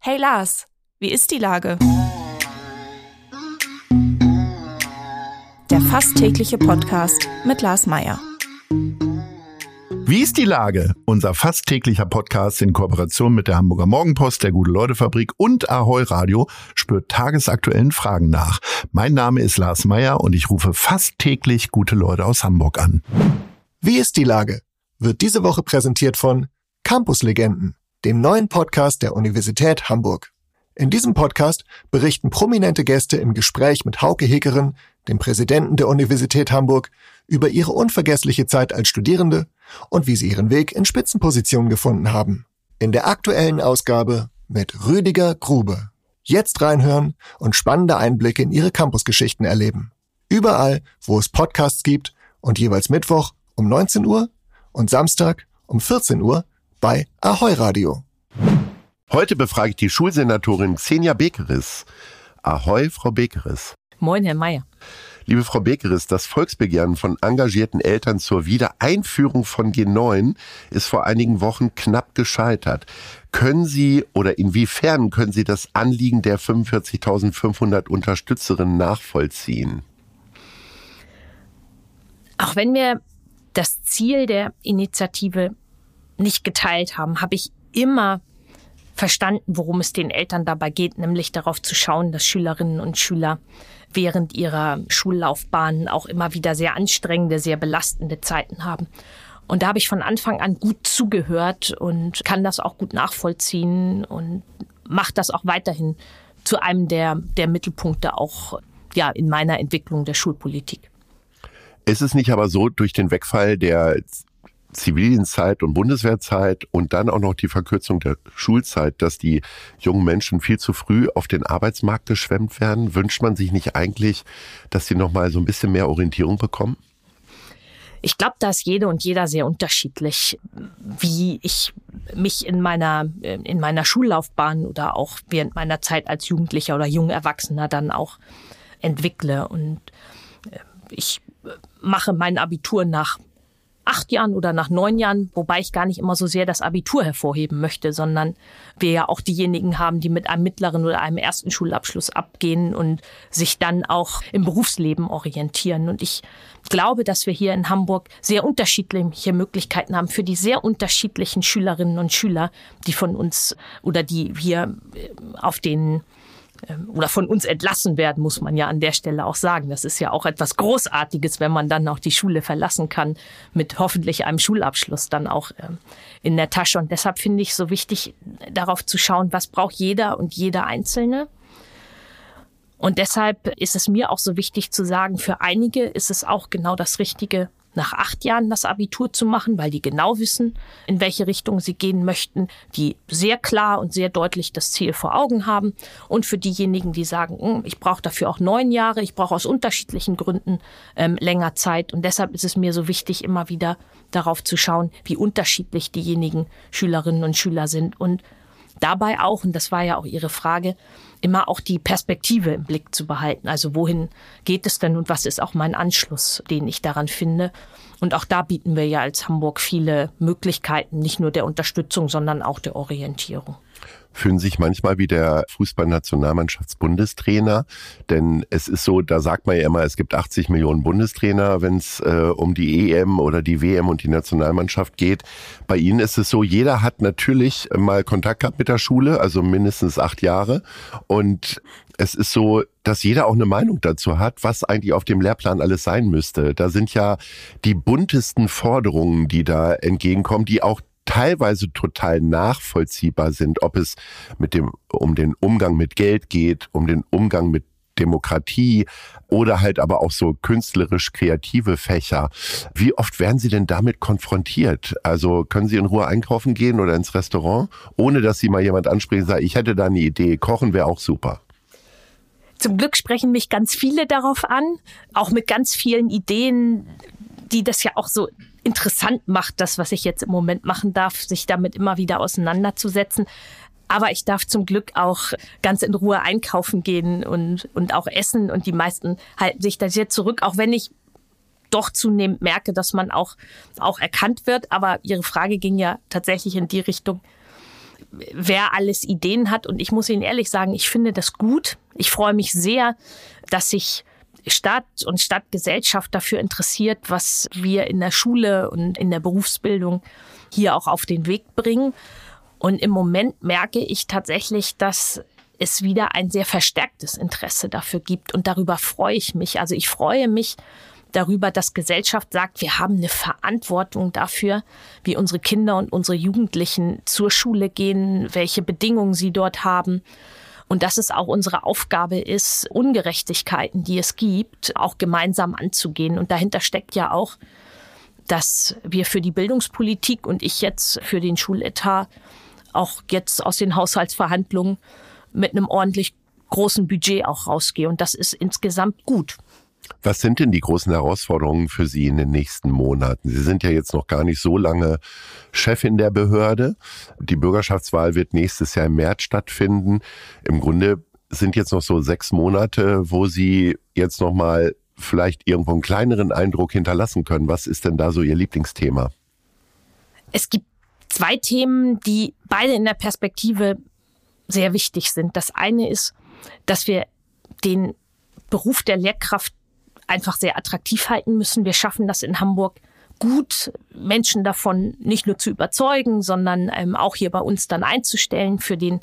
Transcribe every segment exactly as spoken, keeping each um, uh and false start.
Hey Lars, wie ist die Lage? Der fast tägliche Podcast mit Lars Meyer. Wie ist die Lage? Unser fast täglicher Podcast in Kooperation mit der Hamburger Morgenpost, der Gute-Leute-Fabrik und Ahoi Radio spürt tagesaktuellen Fragen nach. Mein Name ist Lars Meyer und ich rufe fast täglich gute Leute aus Hamburg an. Wie ist die Lage? Wird diese Woche präsentiert von Campuslegenden, dem neuen Podcast der Universität Hamburg. In diesem Podcast berichten prominente Gäste im Gespräch mit Hauke Heckeren, dem Präsidenten der Universität Hamburg, über ihre unvergessliche Zeit als Studierende und wie sie ihren Weg in Spitzenpositionen gefunden haben. In der aktuellen Ausgabe mit Rüdiger Grube. Jetzt reinhören und spannende Einblicke in ihre Campusgeschichten erleben. Überall, wo es Podcasts gibt und jeweils Mittwoch um neunzehn Uhr und Samstag um vierzehn Uhr bei Ahoi Radio. Heute befrage ich die Schulsenatorin Xenia Bekeris. Ahoi, Frau Bekeris. Moin, Herr Meyer. Liebe Frau Bekeris, das Volksbegehren von engagierten Eltern zur Wiedereinführung von G neun ist vor einigen Wochen knapp gescheitert. Können Sie oder inwiefern können Sie das Anliegen der fünfundvierzigtausendfünfhundert Unterstützerinnen nachvollziehen? Auch wenn wir das Ziel der Initiative nicht geteilt haben, habe ich immer verstanden, worum es den Eltern dabei geht, nämlich darauf zu schauen, dass Schülerinnen und Schüler während ihrer Schullaufbahn auch immer wieder sehr anstrengende, sehr belastende Zeiten haben. Und da habe ich von Anfang an gut zugehört und kann das auch gut nachvollziehen und mache das auch weiterhin zu einem der, der Mittelpunkte auch ja, in meiner Entwicklung der Schulpolitik. Ist es nicht aber so, durch den Wegfall der Zivildienstzeit und Bundeswehrzeit und dann auch noch die Verkürzung der Schulzeit, dass die jungen Menschen viel zu früh auf den Arbeitsmarkt geschwemmt werden? Wünscht man sich nicht eigentlich, dass sie noch mal so ein bisschen mehr Orientierung bekommen? Ich glaube, da ist jede und jeder sehr unterschiedlich, wie ich mich in meiner, in meiner Schullaufbahn oder auch während meiner Zeit als Jugendlicher oder junger Erwachsener dann auch entwickle. Und ich mache mein Abitur nach acht Jahren oder nach neun Jahren, wobei ich gar nicht immer so sehr das Abitur hervorheben möchte, sondern wir ja auch diejenigen haben, die mit einem mittleren oder einem ersten Schulabschluss abgehen und sich dann auch im Berufsleben orientieren. Und ich glaube, dass wir hier in Hamburg sehr unterschiedliche Möglichkeiten haben für die sehr unterschiedlichen Schülerinnen und Schüler, die von uns oder die hier auf den oder von uns entlassen werden, muss man ja an der Stelle auch sagen. Das ist ja auch etwas Großartiges, wenn man dann auch die Schule verlassen kann, mit hoffentlich einem Schulabschluss dann auch in der Tasche. Und deshalb finde ich es so wichtig, darauf zu schauen, was braucht jeder und jeder Einzelne. Und deshalb ist es mir auch so wichtig zu sagen, für einige ist es auch genau das Richtige, nach acht Jahren das Abitur zu machen, weil die genau wissen, in welche Richtung sie gehen möchten, die sehr klar und sehr deutlich das Ziel vor Augen haben. Und für diejenigen, die sagen, ich brauche dafür auch neun Jahre, ich brauche aus unterschiedlichen Gründen ähm, länger Zeit. Und deshalb ist es mir so wichtig, immer wieder darauf zu schauen, wie unterschiedlich diejenigen Schülerinnen und Schüler sind. Und dabei auch, und das war ja auch Ihre Frage, immer auch die Perspektive im Blick zu behalten. Also wohin geht es denn und was ist auch mein Anschluss, den ich daran finde? Und auch da bieten wir ja als Hamburg viele Möglichkeiten, nicht nur der Unterstützung, sondern auch der Orientierung. Fühlen sich manchmal wie der Fußballnationalmannschaftsbundestrainer, denn es ist so, da sagt man ja immer, es gibt achtzig Millionen Bundestrainer, wenn es äh, um die E M oder die W M und die Nationalmannschaft geht. Bei Ihnen ist es so, jeder hat natürlich mal Kontakt gehabt mit der Schule, also mindestens acht Jahre, und es ist so, dass jeder auch eine Meinung dazu hat, was eigentlich auf dem Lehrplan alles sein müsste. Da sind ja die buntesten Forderungen, die da entgegenkommen, die auch teilweise total nachvollziehbar sind, ob es mit dem um den Umgang mit Geld geht, um den Umgang mit Demokratie oder halt aber auch so künstlerisch kreative Fächer. Wie oft werden Sie denn damit konfrontiert? Also können Sie in Ruhe einkaufen gehen oder ins Restaurant, ohne dass Sie mal jemand ansprechen und sagen, ich hätte da eine Idee, kochen wäre auch super. Zum Glück sprechen mich ganz viele darauf an, auch mit ganz vielen Ideen, die das ja auch so interessant macht, das, was ich jetzt im Moment machen darf, sich damit immer wieder auseinanderzusetzen. Aber ich darf zum Glück auch ganz in Ruhe einkaufen gehen und, und auch essen. Und die meisten halten sich da sehr zurück, auch wenn ich doch zunehmend merke, dass man auch, auch erkannt wird. Aber Ihre Frage ging ja tatsächlich in die Richtung, wer alles Ideen hat. Und ich muss Ihnen ehrlich sagen, ich finde das gut. Ich freue mich sehr, dass sich Stadt und Stadtgesellschaft dafür interessiert, was wir in der Schule und in der Berufsbildung hier auch auf den Weg bringen. Und im Moment merke ich tatsächlich, dass es wieder ein sehr verstärktes Interesse dafür gibt. Und darüber freue ich mich. Also ich freue mich darüber, dass Gesellschaft sagt, wir haben eine Verantwortung dafür, wie unsere Kinder und unsere Jugendlichen zur Schule gehen, welche Bedingungen sie dort haben. Und dass es auch unsere Aufgabe ist, Ungerechtigkeiten, die es gibt, auch gemeinsam anzugehen. Und dahinter steckt ja auch, dass wir für die Bildungspolitik und ich jetzt für den Schuletat auch jetzt aus den Haushaltsverhandlungen mit einem ordentlich großen Budget auch rausgehe. Und das ist insgesamt gut. Was sind denn die großen Herausforderungen für Sie in den nächsten Monaten? Sie sind ja jetzt noch gar nicht so lange Chefin der Behörde. Die Bürgerschaftswahl wird nächstes Jahr im März stattfinden. Im Grunde sind jetzt noch so sechs Monate, wo Sie jetzt noch mal vielleicht irgendwo einen kleineren Eindruck hinterlassen können. Was ist denn da so Ihr Lieblingsthema? Es gibt zwei Themen, die beide in der Perspektive sehr wichtig sind. Das eine ist, dass wir den Beruf der Lehrkraft einfach sehr attraktiv halten müssen. Wir schaffen das in Hamburg gut, Menschen davon nicht nur zu überzeugen, sondern ähm, auch hier bei uns dann einzustellen, für den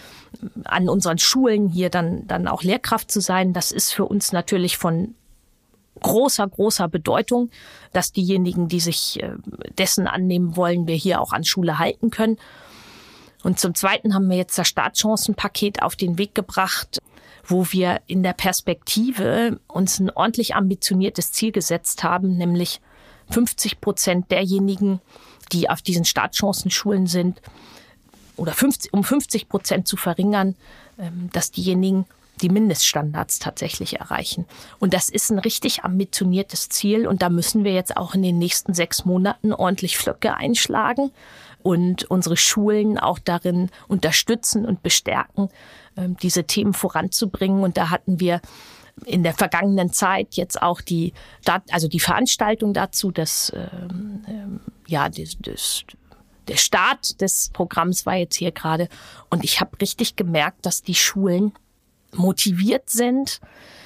an unseren Schulen hier dann, dann auch Lehrkraft zu sein. Das ist für uns natürlich von großer, großer Bedeutung, dass diejenigen, die sich äh, dessen annehmen wollen, wir hier auch an Schule halten können. Und zum Zweiten haben wir jetzt das Startchancenpaket auf den Weg gebracht, wo wir in der Perspektive uns ein ordentlich ambitioniertes Ziel gesetzt haben, nämlich fünfzig Prozent derjenigen, die auf diesen Startchancenschulen sind, oder fünfzig, um fünfzig Prozent zu verringern, dass diejenigen die Mindeststandards tatsächlich erreichen. Und das ist ein richtig ambitioniertes Ziel. Und da müssen wir jetzt auch in den nächsten sechs Monaten ordentlich Flöcke einschlagen und unsere Schulen auch darin unterstützen und bestärken, diese Themen voranzubringen. Und da hatten wir in der vergangenen Zeit jetzt auch die, also die Veranstaltung dazu, das, ähm, ja, das, das, der Start des Programms war jetzt hier gerade. Und ich habe richtig gemerkt, dass die Schulen motiviert sind,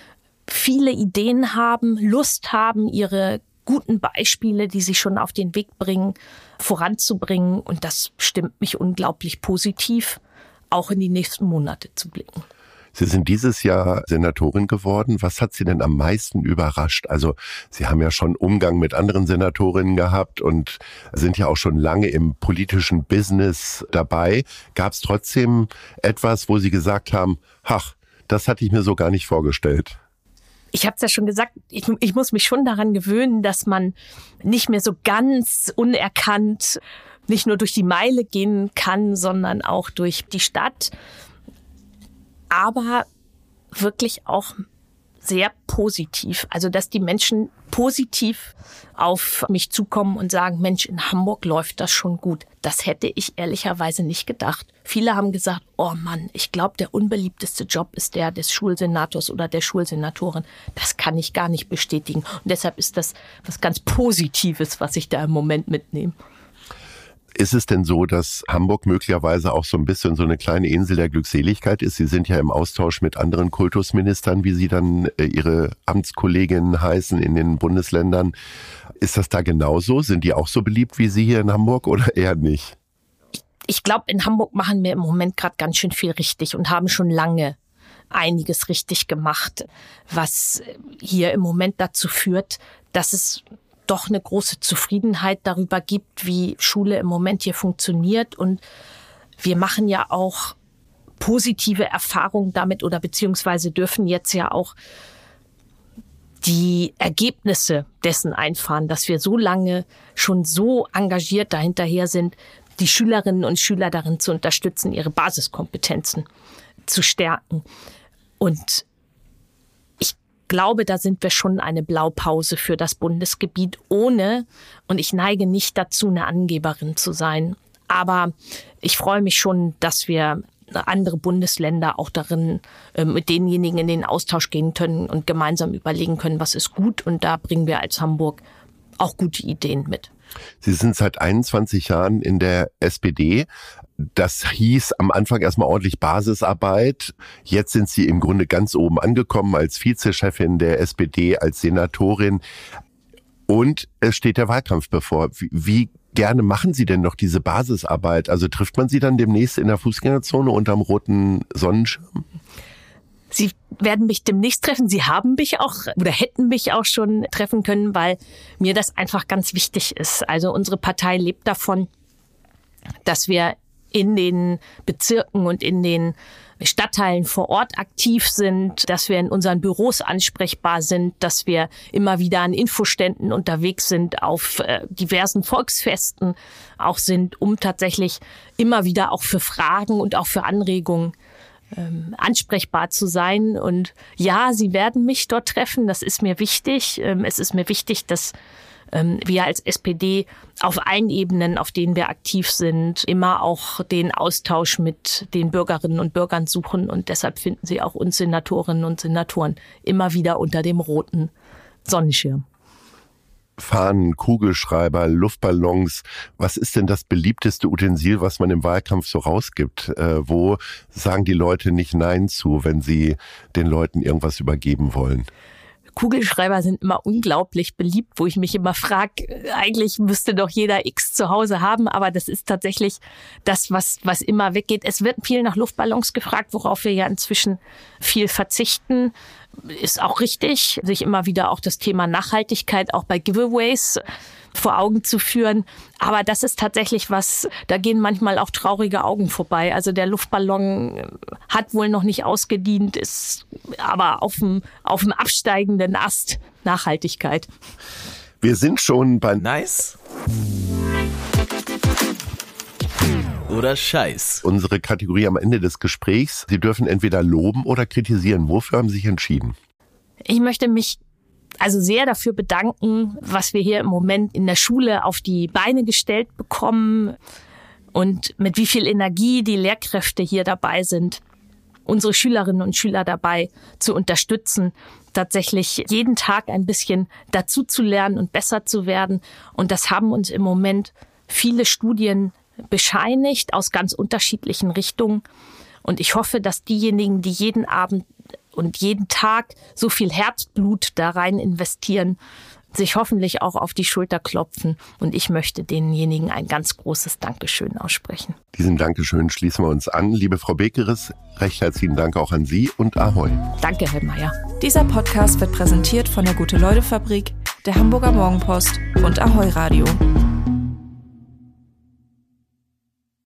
viele Ideen haben, Lust haben, ihre guten Beispiele, die sie schon auf den Weg bringen, voranzubringen. Und das stimmt mich unglaublich positiv, auch in die nächsten Monate zu blicken. Sie sind dieses Jahr Senatorin geworden. Was hat Sie denn am meisten überrascht? Also Sie haben ja schon Umgang mit anderen Senatorinnen gehabt und sind ja auch schon lange im politischen Business dabei. Gab es trotzdem etwas, wo Sie gesagt haben, ach, das hatte ich mir so gar nicht vorgestellt? Ich habe es ja schon gesagt, ich, ich muss mich schon daran gewöhnen, dass man nicht mehr so ganz unerkannt nicht nur durch die Meile gehen kann, sondern auch durch die Stadt. Aber wirklich auch sehr positiv. Also, dass die Menschen positiv auf mich zukommen und sagen, Mensch, in Hamburg läuft das schon gut. Das hätte ich ehrlicherweise nicht gedacht. Viele haben gesagt, oh Mann, ich glaube, der unbeliebteste Job ist der des Schulsenators oder der Schulsenatorin. Das kann ich gar nicht bestätigen. Und deshalb ist das was ganz Positives, was ich da im Moment mitnehme. Ist es denn so, dass Hamburg möglicherweise auch so ein bisschen so eine kleine Insel der Glückseligkeit ist? Sie sind ja im Austausch mit anderen Kultusministern, wie Sie dann äh, Ihre Amtskolleginnen heißen in den Bundesländern. Ist das da genauso? Sind die auch so beliebt wie Sie hier in Hamburg oder eher nicht? Ich, ich glaube, in Hamburg machen wir im Moment gerade ganz schön viel richtig und haben schon lange einiges richtig gemacht, was hier im Moment dazu führt, dass es doch eine große Zufriedenheit darüber gibt, wie Schule im Moment hier funktioniert. Und wir machen ja auch positive Erfahrungen damit oder beziehungsweise dürfen jetzt ja auch die Ergebnisse dessen einfahren, dass wir so lange schon so engagiert dahinterher sind, die Schülerinnen und Schüler darin zu unterstützen, ihre Basiskompetenzen zu stärken. Und ich glaube, da sind wir schon eine Blaupause für das Bundesgebiet, ohne, und ich neige nicht dazu, eine Angeberin zu sein. Aber ich freue mich schon, dass wir andere Bundesländer auch darin äh, mit denjenigen in den Austausch gehen können und gemeinsam überlegen können, was ist gut. Und da bringen wir als Hamburg auch gute Ideen mit. Sie sind seit einundzwanzig Jahren in der S P D. Das hieß am Anfang erstmal ordentlich Basisarbeit. Jetzt sind Sie im Grunde ganz oben angekommen als Vizechefin der S P D, als Senatorin. Und es steht der Wahlkampf bevor. Wie, wie gerne machen Sie denn noch diese Basisarbeit? Also trifft man Sie dann demnächst in der Fußgängerzone unterm roten Sonnenschirm? Sie werden mich demnächst treffen. Sie haben mich auch oder hätten mich auch schon treffen können, weil mir das einfach ganz wichtig ist. Also unsere Partei lebt davon, dass wir in den Bezirken und in den Stadtteilen vor Ort aktiv sind, dass wir in unseren Büros ansprechbar sind, dass wir immer wieder an Infoständen unterwegs sind, auf äh, diversen Volksfesten auch sind, um tatsächlich immer wieder auch für Fragen und auch für Anregungen ähm, ansprechbar zu sein. Und ja, Sie werden mich dort treffen, das ist mir wichtig. Ähm, es ist mir wichtig, dass wir als S P D auf allen Ebenen, auf denen wir aktiv sind, immer auch den Austausch mit den Bürgerinnen und Bürgern suchen. Und deshalb finden Sie auch uns Senatorinnen und Senatoren immer wieder unter dem roten Sonnenschirm. Fahnen, Kugelschreiber, Luftballons. Was ist denn das beliebteste Utensil, was man im Wahlkampf so rausgibt? Äh, wo sagen die Leute nicht Nein zu, wenn sie den Leuten irgendwas übergeben wollen? Kugelschreiber sind immer unglaublich beliebt, wo ich mich immer frage, eigentlich müsste doch jeder X zu Hause haben, aber das ist tatsächlich das, was, was immer weggeht. Es wird viel nach Luftballons gefragt, worauf wir ja inzwischen viel verzichten. Ist auch richtig, sich immer wieder auch das Thema Nachhaltigkeit auch bei Giveaways vor Augen zu führen. Aber das ist tatsächlich was, da gehen manchmal auch traurige Augen vorbei. Also der Luftballon hat wohl noch nicht ausgedient, ist aber auf dem, auf dem absteigenden Ast. Nachhaltigkeit. Wir sind schon bei Nice oder Scheiß. Unsere Kategorie am Ende des Gesprächs. Sie dürfen entweder loben oder kritisieren. Wofür haben Sie sich entschieden? Ich möchte mich also sehr dafür bedanken, was wir hier im Moment in der Schule auf die Beine gestellt bekommen und mit wie viel Energie die Lehrkräfte hier dabei sind, unsere Schülerinnen und Schüler dabei zu unterstützen, tatsächlich jeden Tag ein bisschen dazu zu lernen und besser zu werden. Und das haben uns im Moment viele Studien bescheinigt aus ganz unterschiedlichen Richtungen. Und ich hoffe, dass diejenigen, die jeden Abend und jeden Tag so viel Herzblut da rein investieren, sich hoffentlich auch auf die Schulter klopfen. Und ich möchte denjenigen ein ganz großes Dankeschön aussprechen. Diesem Dankeschön schließen wir uns an. Liebe Frau Bekeres, recht herzlichen Dank auch an Sie und Ahoi. Danke, Herr Meier. Dieser Podcast wird präsentiert von der Gute-Leute-Fabrik, der Hamburger Morgenpost und Ahoi Radio.